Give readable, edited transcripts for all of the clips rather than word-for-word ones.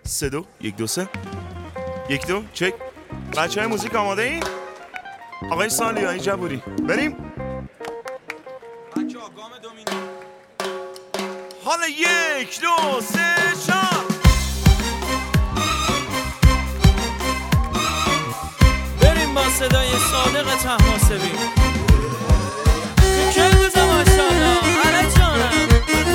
3 2 1 2 3 1 2 چک. بچه های موزیک آماده این؟ آقای سالیایی جبوری بریم. بچه ها گام دومینو. حالا 1 2 3 4. بریم با صدای صادق طهماسبی. که روز ماشاءالله علی جانم.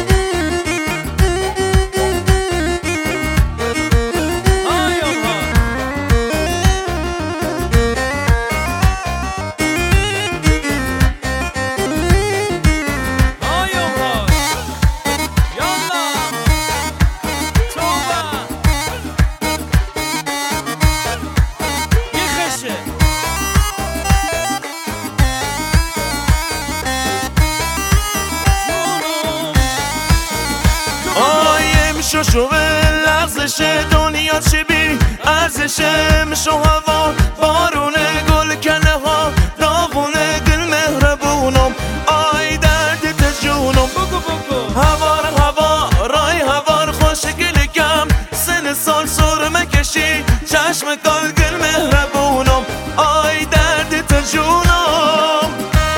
شو لغزش دنیا چی بی ارزش میشو هوا بارون گل کنه ها داغونه دل مهربونم آی درد جونم هوا رای هوار خوش گل کم سن سال سر مکشی چشم کال گل مهربونم آی درد جونم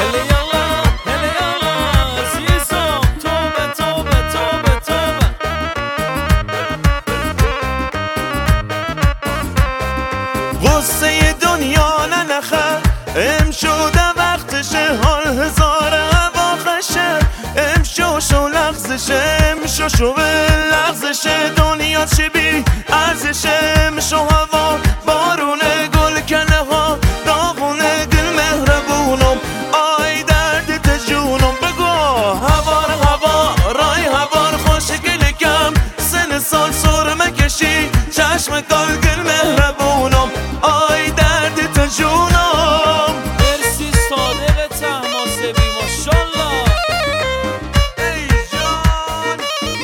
قصه دنیا نخه ام شده وقتشه حال هزار هوا خشه ام شو لغزش ام شو لغزش دنیا چی بی ارزش ام شو هوا بارونه گل کنه ها داغونه دل مهربونم آی درد جونم بگو هوا رای هوار خوش گل کم سن سال سر مکشی چشم کال گل مهربونم آی درد تا جونم. مرسی صادق طهماسبی ماشاءالله. ای جان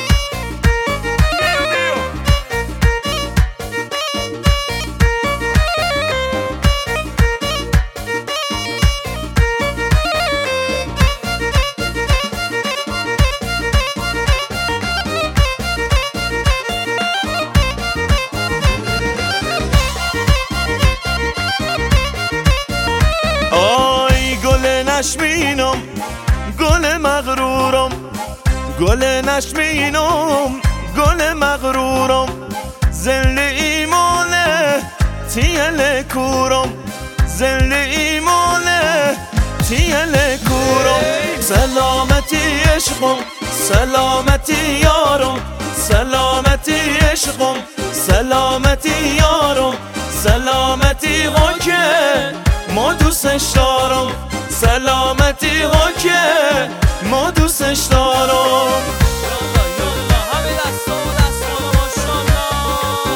نشمینم گل مغرورم گل نشمینم گل مغرورم زل ایمانه تیل کورم زل ایمانه تیل کورم سلامتی عشقم سلامتی یارم سلامتی عشقم سلامتی یارم سلامتی حکه ما دوستش دارم سلامتی ها که ما دوستش دارم. یالا همه دستا ماشاءالله.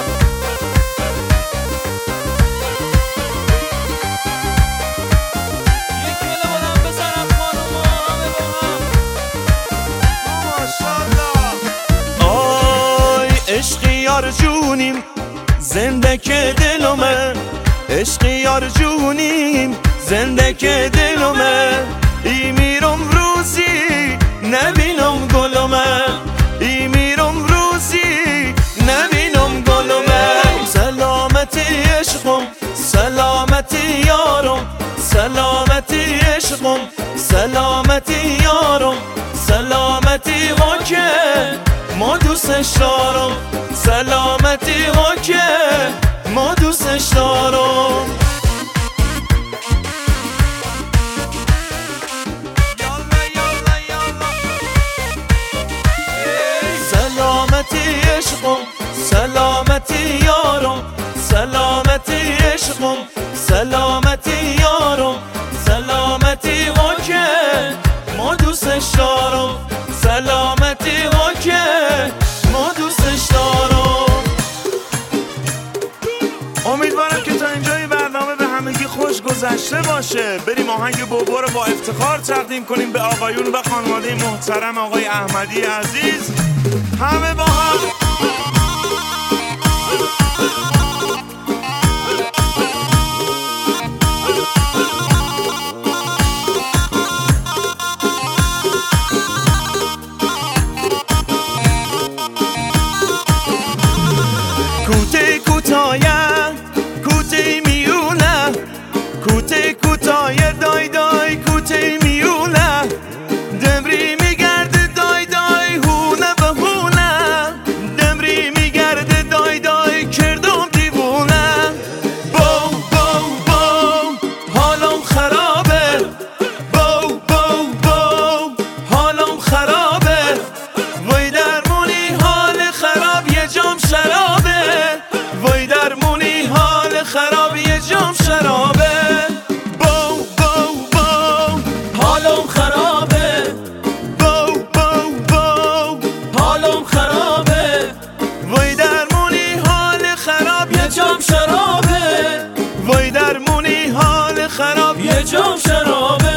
یک کله بودم بزنم خانوما همه با هم ماشاءالله. آی عشقی یار جونیم زنده که دلمه عشقی یار جونیم زنده که دلمه ای میرم روزی نبینم گلمه ای میرم روزی نبینم گلمه سلامتی عشقم سلامتی یارم سلامتی عشقم سلامتی یارم سلامتی ها که ما دوستش دارم سلامتی ها که ما دوستش دارم. سلامتی عشقم سلامتی یارم سلامتی عشقم سلامتی یارم سلامتی ها که ما دوستش دارم سلامتی ها که ما دوستش دارم. امیدوارم که تا اینجای برنامه به همگی خوش گذشته باشه. بریم آهنگ بوبو رو با افتخار تقدیم کنیم به آقایون و خانواده محترم آقای احمدی عزیز. همه با هم جام شرابه.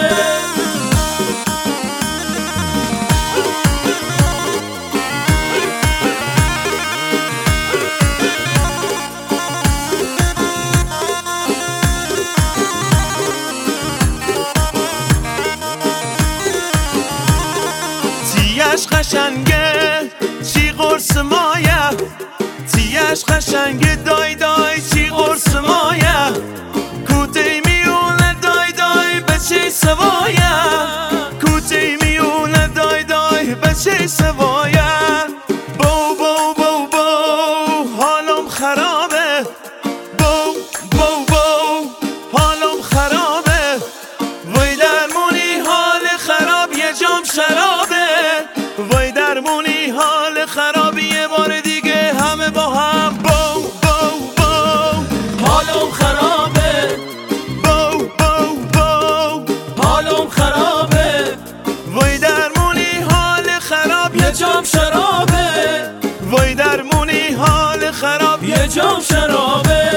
تیش قشنگه چی قرص مایه، تیش قشنگه دای دای چی قرص مایه، کوتی میونه دای دای بچه سوایه، کوتی میونه دای دای بچه سوایه. بو بو بو بو حالم خرابه، بو بو بو حالم خرابه، وای درمونی حال خراب یه جام شرابه، وای درمونی حال خراب یه بار دیگه همه با هم. بو بو بو حالم خرابه، بو بو بو حالم خرابه، وای درمونی حال خراب یه جام شرابه، وای درمونی حال خراب یه جام شرابه.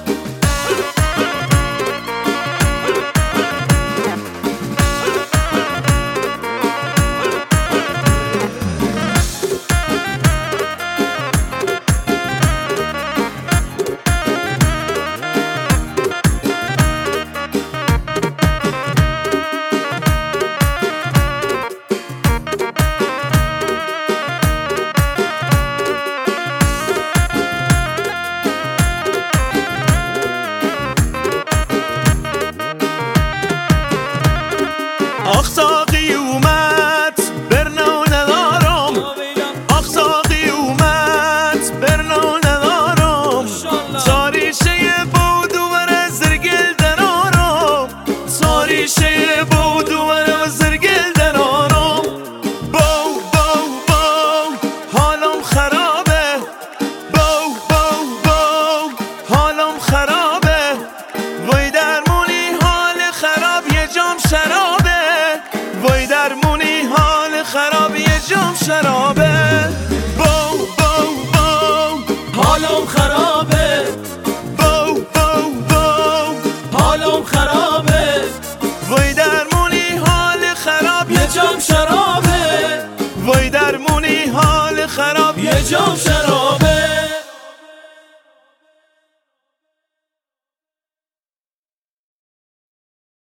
آخ ساقی اومد برنو ندارم، آخ ساقی اومد برنو ندارم، ساریشه بود و بر زرگل دنارم، ساریشه بود و بر زرگل دنارم. بو بو بو حالم خرابه، بو بو بو حالم خرابه، وای درمونی حال خراب یه جام شرابه، وای درمونی حال خراب یه جام شرابه. بو بو بو حالم خرابه، بو بو بو حالم خرابه، وای درمونی حال خراب یه جام شرابه، وای درمونی حال خراب یه جام شرابه.